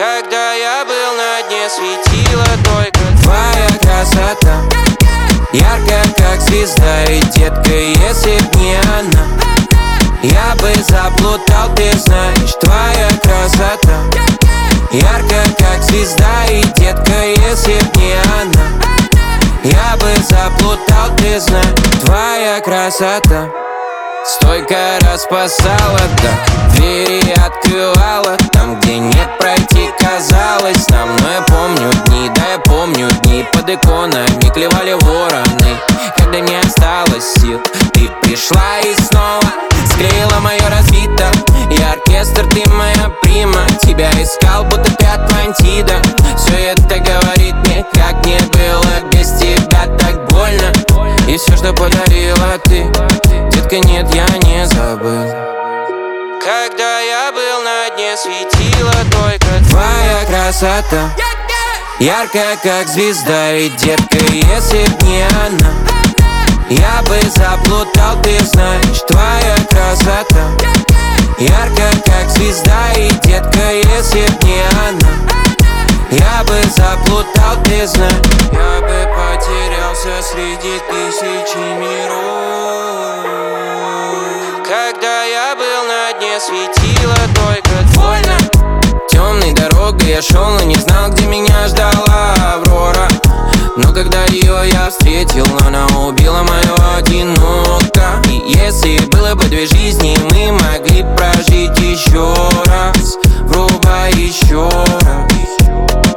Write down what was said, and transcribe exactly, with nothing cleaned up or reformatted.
Когда я был на дне, светила только твоя красота, яркая как звезда. И детка, если б не она, я бы заплутал, ты знаешь. Твоя красота, яркая как звезда. И детка, если б не она, я бы заплутал, ты знаешь. Твоя красота стойко распасала, да, двери открывала там, где нет пройти, казалось нам. Но я помню дни, да, я помню дни под иконами клевали вороны. Когда не осталось сил, ты пришла и снова склеила мое разбито. Я оркестр, ты моя прима, тебя искал, будто ты Атлантида. Все это говорит мне, как мне было без тебя так больно. И все, что подарила ты, детка, нет, я не забыл. Когда я был на дне, светила только твоя красота, яркая как звезда. И детка, если б не она, я бы заплутал, ты знаешь. Твоя красота, яркая как звезда. И детка, если б не она, я бы заплутал, ты знаешь. Я бы потерялся среди тысячи миров. Когда я был на дне, светила только больно. Темной дорогой я шел, но не знал, где меня ждала Аврора. Но когда ее я встретил, она убила мое одиноко. И если было бы две жизни, мы могли прожить еще раз, врубай еще раз.